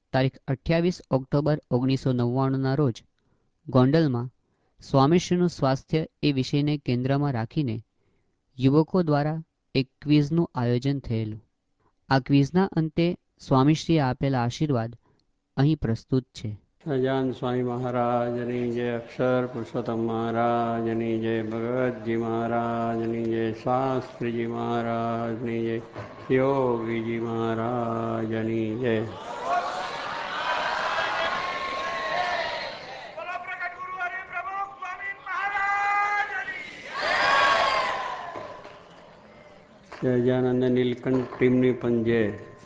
તારીખ 28 ઓક્ટોબર 1999ના રોજ ગોંડલમાં સ્વામીશ્રીનું સ્વાસ્થ્ય એ વિષયને કેન્દ્રમાં રાખીને યુવકો દ્વારા એક ક્વિઝનું આયોજન થયેલું. આ ક્વિઝના અંતે સ્વામીશ્રીએ આપેલા આશીર્વાદ અહીં પ્રસ્તુત છે. સહજાન સ્વામી મહારાજની જય, અક્ષર પુરુષોત્તમ મહારાજની જય, ભગવતજી મહારાજની જય, શાસ્ત્રીજી મહારાજની જય, યોગીજી મહારાજની જય. સહજાનંદ નીલકંઠ ટીમની પણ જય.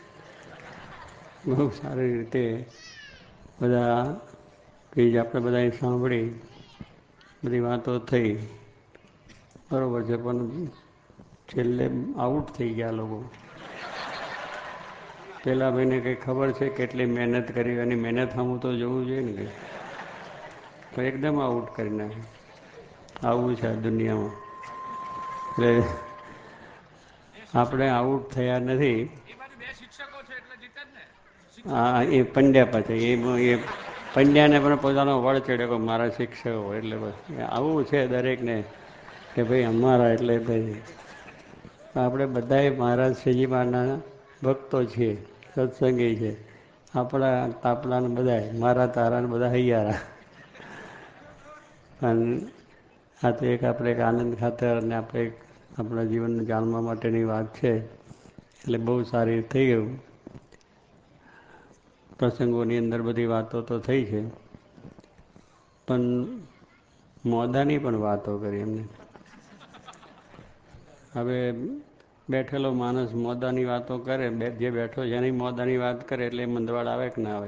બહુ સારી રીતે બધા ક્વિઝ આપણે બધાએ સાંભળી, બધી વાતો થઈ, બરાબર છે. પણ છેલ્લે આઉટ થઈ ગયા લોકો. પેલા ભાઈને કંઈ ખબર છે કેટલી મહેનત કરી, એની મહેનત સામું તો જોવું જોઈએ ને કંઈ. તો એકદમ આઉટ કરી નાખે. આવું છે આ દુનિયામાં. એટલે આપણે આઉટ થયા નથી. હા, એ પંડ્યા પછી એ પંડ્યાને પણ પોતાનો વળ ચડ્યો કે મારા શિક્ષકો, એટલે બસ આવું છે દરેકને કે ભાઈ અમારા, એટલે ભાઈ આપણે બધાએ મહારાજ શ્રીજી મહારાજના ભક્તો છીએ, સત્સંગી છે. આપણા તાપલાને બધા મારા તારાને બધા હૈયારા. અને આ તો એક આપણે એક આનંદ ખાતર અને આપણે એક આપણા જીવનને જાણવા માટેની વાત છે. એટલે બહુ સારી થઈ ગયું. પ્રસંગોની અંદર બધી વાતો તો થઈ છે, પણ મોદાની પણ વાતો કરી એમને. હવે બેઠેલો માણસ મોદાની વાતો કરે, જે બેઠો છે એની મોદાની વાત કરે એટલે મંદવાડ આવે કે ના આવે.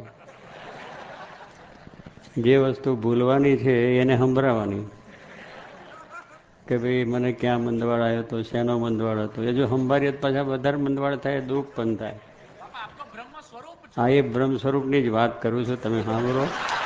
જે વસ્તુ ભૂલવાની છે એને સંભળાવવાની કે ભાઈ મને ક્યાં મંદવાડ આવ્યો હતો, શેનો મંદવાડ હતો. એ જો સંભાળીએ પાછા વધારે મંદવાડ થાય, દુઃખ પણ થાય. હા, એ બ્રહ્મ સ્વરૂપની જ વાત કરું છું, તમે સાંભળો.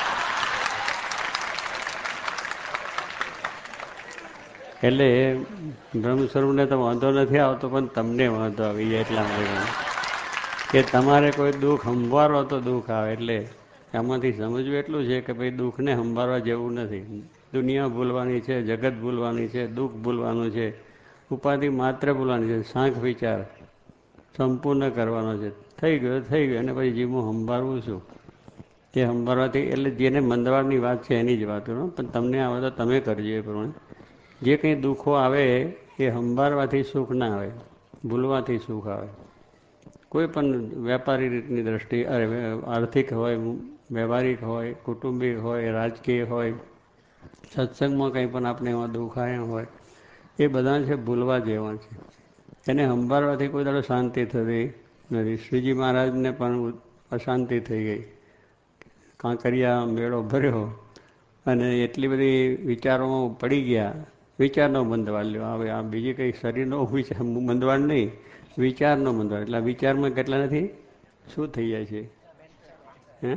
એટલે બ્રહ્મ સ્વરૂપને તો વાંધો નથી આવતો, પણ તમને વાંધો આવી જાય એટલા માટે કે તમારે કોઈ દુઃખ સંભાળો તો દુઃખ આવે. એટલે આમાંથી સમજવું એટલું છે કે ભાઈ દુઃખને સંભાળવા જેવું નથી. દુનિયા ભૂલવાની છે, જગત ભૂલવાની છે, દુઃખ ભૂલવાનું છે, ઉપાધિ માત્ર ભૂલવાની છે, સાંખ વિચાર સંપૂર્ણ કરવાનો છે. થઈ ગયો થઈ ગયો, અને પછી જીવમાં સંભાળવું શું? એ સંભાળવાથી, એટલે જેને મંદવાડની વાત છે એની જ વાત કરો, પણ તમને આવે તો તમે કરજો એ પ્રમાણે. જે કંઈ દુઃખો આવે એ સંભાળવાથી સુખ ના આવે, ભૂલવાથી સુખ આવે. કોઈ પણ વેપારી રીતની દ્રષ્ટિ, આર્થિક હોય, વ્યવહારિક હોય, કુટુંબિક હોય, રાજકીય હોય, સત્સંગમાં કંઈ પણ આપણે એમાં દુઃખ આવ્યા હોય, એ બધા છે ભૂલવા જેવા છે. એને સંભાળવાથી કોઈ દાડો શાંતિ થતી નથી. શ્રીજી મહારાજને પણ અશાંતિ થઈ ગઈ. કાંકરિયા મેળો ભર્યો અને એટલી બધી વિચારોમાં પડી ગયા. વિચારનો મંદવાડ લ્યો. હવે આ બીજી કંઈ શરીરનો મંદવાડ નહીં, વિચારનો મંદવાડ. એટલે વિચારમાં કેટલા નથી શું થઈ જાય છે? હે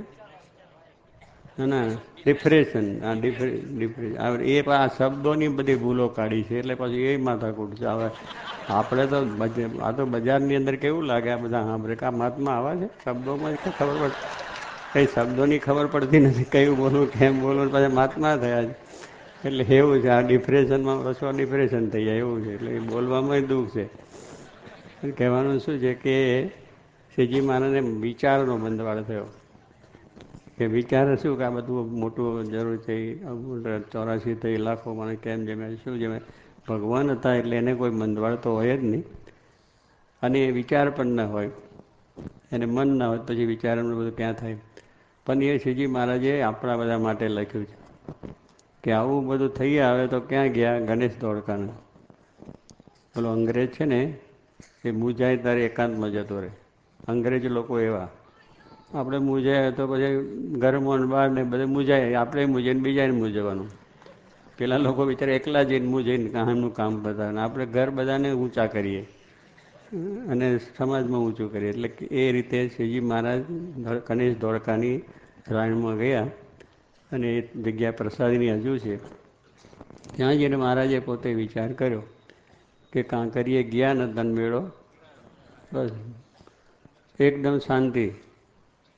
ના, ડિપ્રેશન. હા, ડિપ્રેશન. એ આ શબ્દોની બધી ભૂલો કાઢી છે, એટલે પછી એ માથાકૂટ છે. હવે આપણે તો આ તો બજારની અંદર કેવું લાગે આ બધા સાંભળે કે આ મહાત્મા આવા છે, શબ્દોમાં ખબર પડે કંઈ શબ્દોની ખબર પડતી નથી, કયું બોલવું કેમ બોલવું, પાછા મહાત્મા થયા છે. એટલે એવું છે, આ ડિપ્રેશનમાં પાછું ડિપ્રેશન થઈ જાય એવું છે. એટલે એ બોલવામાં દુઃખ છે. કહેવાનું શું છે કે શ્રીજી મહારાજને વિચારનો બંધવાળ થયો કે વિચાર શું કે આ બધું મોટું જરૂર છે, 84 થઈ લાખો મને કેમ જમે શું જમે. ભગવાન હતા એટલે એને કોઈ બંધવાળ તો હોય જ નહીં, અને એ વિચાર પણ ના હોય, એને મન ના હોય પછી વિચારનું બધું ક્યાં થાય. પણ એ શ્રીજી મહારાજે આપણા બધા માટે લખ્યું છે કે આવું બધું થઈ આવે તો ક્યાં ગયા ગણેશ ધોળકાને. પેલો અંગ્રેજ છે ને એ મૂંઝાય ત્યારે એકાંતમાં જતો રહે. અંગ્રેજ લોકો એવા, આપણે મૂંઝાય તો પછી ઘરમાં બહાર ને બધે મૂંઝાય, આપણે મૂંઝાઈને બીજાને મૂંઝવાનું. પેલા લોકો બિચારા એકલા જઈને મૂંઝાઈને કામનું કામ બતાવે, આપણે ઘર બધાને ઊંચા કરીએ અને સમાજમાં ઊંચું કરીએ. એટલે એ રીતે શ્રીજી મહારાજ ગણેશ ધોળકાની શ્રાઇનમાં ગયા અને એ જગ્યા પ્રસાદીની હજુ છે. ત્યાં જઈને મહારાજે પોતે વિચાર કર્યો કે કાંકરીએ ગયા ને તન મેળો બસ એકદમ શાંતિ.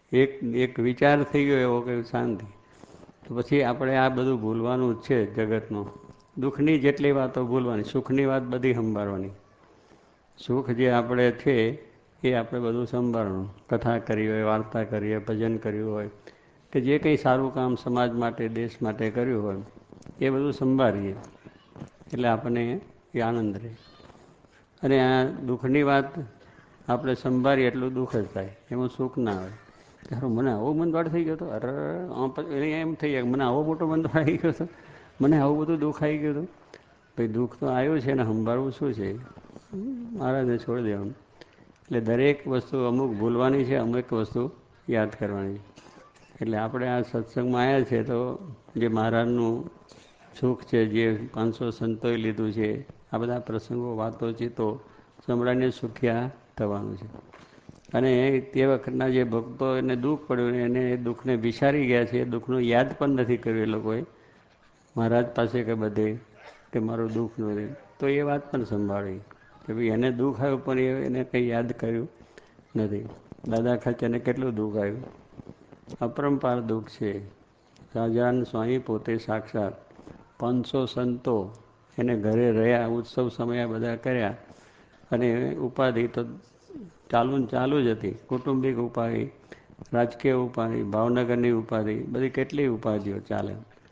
એક એક વિચાર થઈ ગયો એવો કે શાંતિ, તો પછી આપણે આ બધું ભૂલવાનું જ છે જગતમાં. દુઃખની જેટલી વાતો ભૂલવાની, સુખની વાત બધી સંભાળવાની. સુખ જે આપણે છે એ આપણે બધું સંભાળવાનું. કથા કરી હોય, વાર્તા કરી હોય, ભજન કર્યું હોય, કે જે કંઈ સારું કામ સમાજ માટે, દેશ માટે કર્યું હોય એ બધું સંભાળીએ એટલે આપણને એ આનંદ રહે. અને આ દુઃખની વાત આપણે સંભાળીએ એટલું દુઃખ જ થાય, એમાં સુખ ના આવે. તારો મને આવો બંધવાડ થઈ ગયો હતો, અરે એમ થઈ જાય મને આવો મોટો બંધવાડ આવી ગયો હતો, મને આવું બધું દુઃખ આવી ગયું હતું. ભાઈ દુઃખ તો આવ્યું છે ને સંભાળવું શું છે, મહારાજને છોડી દેવાનું. એટલે દરેક વસ્તુ અમુક ભૂલવાની છે, અમુક વસ્તુ યાદ કરવાની છે. એટલે આપણે આ સત્સંગમાં આવ્યા છે તો જે મહારાજનું સુખ છે, જે 500 સંતોએ લીધું છે, આ બધા પ્રસંગો, વાતો, ચિત્તો સંભળાઈને સુખ્યા થવાનું છે. અને તે વખતના જે ભક્તો એને દુઃખ પડ્યું એને એ દુઃખને વિચારી ગયા છે, એ દુઃખનું યાદ પણ નથી કર્યું એ લોકોએ મહારાજ પાસે કે બધે કે મારું દુઃખ નથી, તો એ વાત પણ સંભાળી કે ભાઈ એને દુઃખ આવ્યું પણ એને કંઈ યાદ કર્યું નથી. દાદા ખાચરને કેટલું દુઃખ આવ્યું, અપરંપાર દુઃખ છે. સહજાનંદ સ્વામી પોતે સાક્ષાત 500 સંતો એને ઘરે રહ્યા, ઉત્સવ સમય બધા કર્યા, અને ઉપાધિ તો ચાલુ જ હતી. કૌટુંબિક ઉપાધિ, રાજકીય ઉપાધિ, ભાવનગરની ઉપાધિ, બધી કેટલી ઉપાધિઓ ચાલે.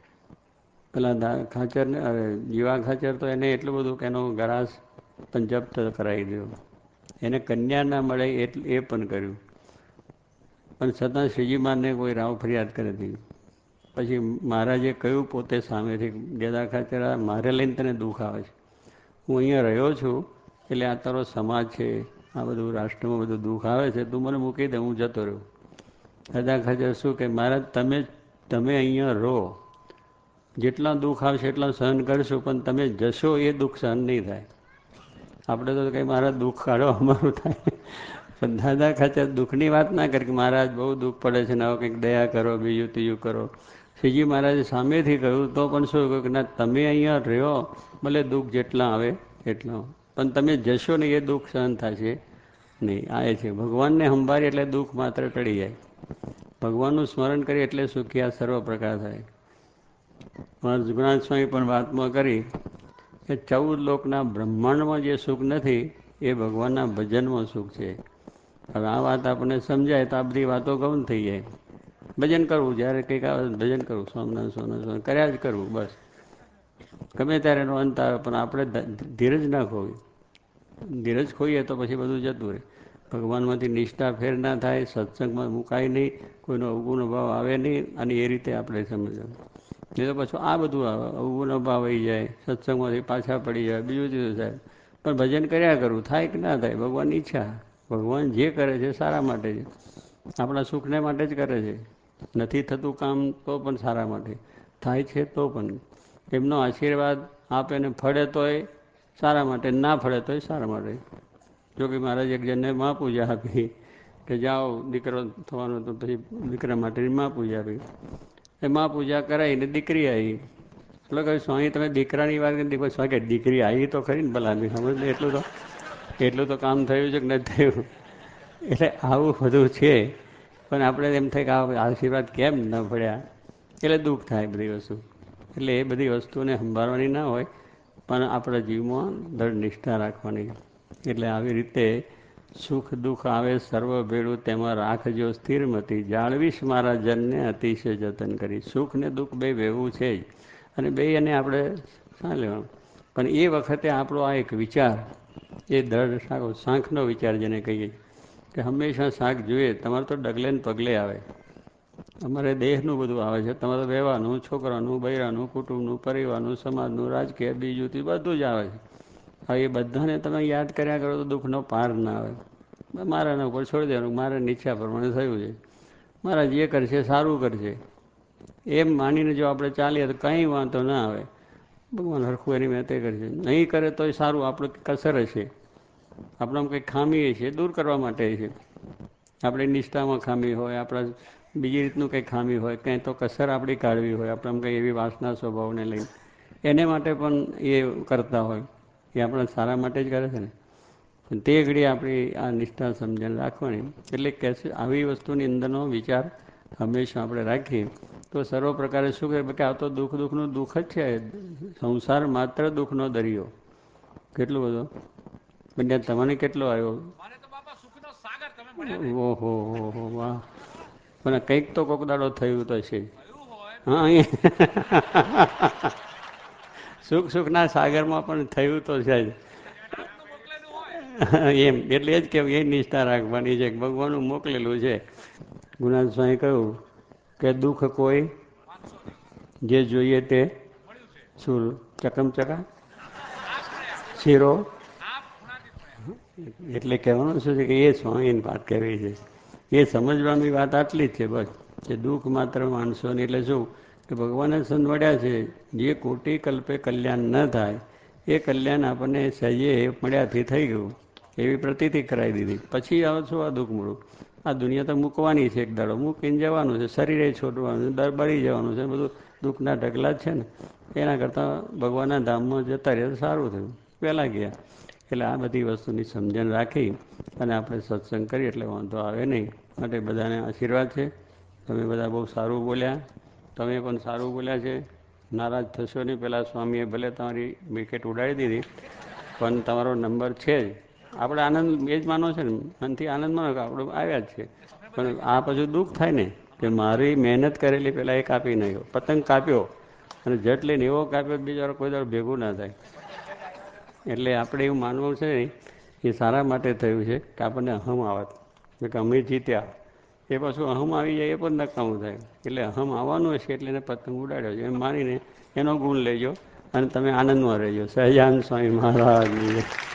પેલા ખાચરને જીવા ખાચર તો એને એટલું બધું કે એનો ગરાસ પણ જપ્ત કરાવી દીધો, એને કન્યા ના મળે એ પણ કર્યું. પણ છતાં શ્રીજી મહારાજને કોઈ રાવ ફરિયાદ કરી હતી. પછી મહારાજે કહ્યું પોતે સામેથી, દાદા ખાચર મારે લઈને તને દુઃખ આવે છે, હું અહીંયા રહ્યો છું એટલે આ તારો સમાજ છે, આ બધું રાષ્ટ્રમાં બધું દુઃખ આવે છે, તું મને મૂકી દે, હું જતો રહ્યો. દાદા ખાચર શું કે મહારાજ તમે અહીંયા રહો, જેટલા દુઃખ આવશે એટલા સહન કરશું, પણ તમે જશો એ દુઃખ સહન નહીં થાય. આપણે તો કંઈ મહારાજ દુઃખ કાઢો અમારું થાય, પણ દાદા ખાચર દુઃખની વાત ના કરે કે મહારાજ બહુ દુઃખ પડે છે ને હવે કંઈક દયા કરો, બીજું ત્રીજું કરો. શ્રીજી મહારાજે સામેથી કહ્યું તો પણ શું કહ્યું કે ના, તમે અહીંયા રહ્યો, ભલે દુઃખ જેટલા આવે એટલા, પણ તમે જશો ને એ દુઃખ સહન થશે નહીં. આ એ છે ભગવાનને સંભાળીએ એટલે દુઃખ માત્ર ટળી જાય, ભગવાનનું સ્મરણ કરીએ એટલે સુખિયા સર્વ પ્રકાર થાય. મહારાજ જગન્નાથ સ્વામી પણ વાતમાં કરી કે 14 લોકના બ્રહ્માંડમાં જે સુખ નથી એ ભગવાનના ભજનમાં સુખ છે. હવે આ વાત આપણને સમજાય તો આ બધી વાતો ગૌણ થઈ જાય. ભજન કરવું, જ્યારે કંઈક આવે ભજન કરવું, સોમનાથ સોમનાથ કર્યા જ કરવું, બસ. ગમે ત્યારે એનો અંત આવે, પણ આપણે ધીરજ ના ખોવી. ધીરજ ખોઈએ તો પછી બધું જતું રહે. ભગવાનમાંથી નિષ્ઠા ફેર ના થાય, સત્સંગમાં મુકાય નહીં, કોઈનો અવગુણ ભાવ આવે નહીં, અને એ રીતે આપણે સમજવાનું. નહીં તો પછી આ બધું આવે, અવગુણ ભાવ આવી જાય, સત્સંગમાંથી પાછા પડી જાય, બીજું ત્રીજું થાય. પણ ભજન કર્યા કરવું, થાય કે ના થાય ભગવાનની ઈચ્છા. ભગવાન જે કરે છે સારા માટે છે, આપણા સુખને માટે જ કરે છે. નથી થતું કામ તો પણ સારા માટે થાય છે, તો પણ એમનો આશીર્વાદ આપે ને ફળે તોય સારા માટે, ના ફળે તોય સારા માટે. જો કે મહારાજ એક જણને મહાપૂજા આપી કે જાઓ દીકરો થવાનો, તો પછી દીકરા માટેની મહાપૂજા આપી. એ મહાપૂજા કરાવીને દીકરી આવી. એટલે કહ્યું સ્વામી તમે દીકરાની વાત કરી, સ્વામી કે દીકરી આવી તો ખરી ને ભલા, સમજ ને એટલું તો કામ થયું છે કે નથી થયું. એટલે આવું બધું છે. પણ આપણે એમ થાય કે આ આશીર્વાદ કેમ ન પડ્યા, એટલે દુઃખ થાય બધી વસ્તુ. એટલે એ બધી વસ્તુને સંભાળવાની ના હોય, પણ આપણા જીવમાં દૃઢ નિષ્ઠા રાખવાની. એટલે આવી રીતે સુખ દુઃખ આવે સર્વ ભેળું, તેમાં રાખજો સ્થિરમતી, જાળવીશ મારા જનને અતિશય જતન કરી. સુખ ને દુઃખ બે ભેગું છે જ, અને બે એને આપણે શા લેવાનું. પણ એ વખતે આપણો આ એક વિચાર, એ દૃઢ શાંખનો વિચાર જેને કહીએ કે હંમેશા શાક જોઈએ. તમારે તો ડગલે ને પગલે આવે, અમારે દેહનું બધું આવે છે, તમારે વ્યવહારનું, છોકરાનું, બૈરાનું, કુટુંબનું, પરિવારનું, સમાજનું, રાજકીય, બીજું તે બધું જ આવે છે. હવે એ બધાને તમે યાદ કર્યા કરો તો દુઃખનો પાર ના આવે. મારાના ઉપર છોડી દેવાનું, મારાની ઈચ્છા પ્રમાણે થયું છે, મારા જે કરશે સારું કરશે એમ માનીને જો આપણે ચાલીએ તો કંઈ વાંધો ના આવે. ભગવાન હરખું એની મેં તે કરશે, નહીં કરે તોય સારું, આપણે કસર હશે, આપણામાં કંઈક ખામી છે દૂર કરવા માટે છે. આપણે નિષ્ઠામાં ખામી હોય, આપણા બીજી રીતનું કંઈ ખામી હોય, કંઈ તો કસર આપણી કાઢવી હોય, આપણામાં કંઈ એવી વાસના સ્વભાવને લઈને, એને માટે પણ એ કરતા હોય. એ આપણા સારા માટે જ કરે છે ને. તે ઘડી આપણી આ નિષ્ઠા સમજણ રાખવાની. એટલે કે આવી વસ્તુની અંદરનો વિચાર હંમેશા આપણે રાખીએ તો સર્વ પ્રકારે શું કહે કે આ તો દુઃખનું દુઃખ જ છે. સંસાર માત્ર દુઃખનો દરિયો. કેટલું બધું પણ તમને કેટલો આવ્યો? ઓહો ઓહો વાહ! પણ કંઈક તો કોક દાડો થયું તો છે. હા, અહીંયા સુખના સાગરમાં પણ થયું તો છે જ. એમ એટલે જ કે એ નિષ્ઠા રાખવાની છે. ભગવાનનું મોકલેલું છે. ગુણાન સ્વામી કહ્યું કે દુઃખ કોઈ જે જોઈએ તે શું ચકમચકા શીરો, એટલે કહેવાનું શું છે કે એ સ્વામીની વાત કરવી છે. એ સમજવાની વાત આટલી જ છે બસ, કે દુઃખ માત્ર માણસોની. એટલે શું કે ભગવાને સંવડ્યા છે જે કોટી કલ્પે કલ્યાણ ન થાય એ કલ્યાણ આપણને સહજે મળ્યાથી થઈ ગયું એવી પ્રતીતિ કરાવી દીધી. પછી આવે શું આ દુઃખ મળું? આ દુનિયા તો મૂકવાની છે, એક દાડો મૂકીને જવાનું છે, શરીરે છોડવાનું છે, દર બળી જવાનું છે, બધું દુઃખના ઢગલા જ છે ને. એના કરતાં ભગવાનના ધામમાં જતા રહે તો સારું થયું, પહેલાં ગયા. એટલે આ બધી વસ્તુની સમજણ રાખી અને આપણે સત્સંગ કરીએ એટલે વાંધો આવે નહીં. માટે બધાને આશીર્વાદ છે. તમે બધા બહુ સારું બોલ્યા, તમે પણ સારું બોલ્યા છે. નારાજ થશો નહીં. પહેલાં સ્વામીએ ભલે તમારી વિકેટ ઉડાડી દીધી પણ તમારો નંબર છે જ. આપણે આનંદ એ જ માનો છે ને, મનથી આનંદ માનો કે આપણે આવ્યા જ છે. પણ આ પછી દુઃખ થાય ને કે મારી મહેનત કરેલી પહેલાં એ કાપી નાખ્યો, પતંગ કાપ્યો અને જટ લઈને એવો કાપ્યો બીજા કોઈ દર ભેગું ના થાય. એટલે આપણે એવું માનવું છે ને એ સારા માટે થયું છે કે આપણને અહમ આવત કે અમે જીત્યા. એ પાછું અહમ આવી જાય એ પણ નકામું થાય. એટલે અહમ આવવાનું હશે એટલે એને પતંગ ઉડાડ્યો છે એમ માનીને એનો ગુણ લેજો અને તમે આનંદમાં રહેજો. સહજાનંદ સ્વામી મહારાજની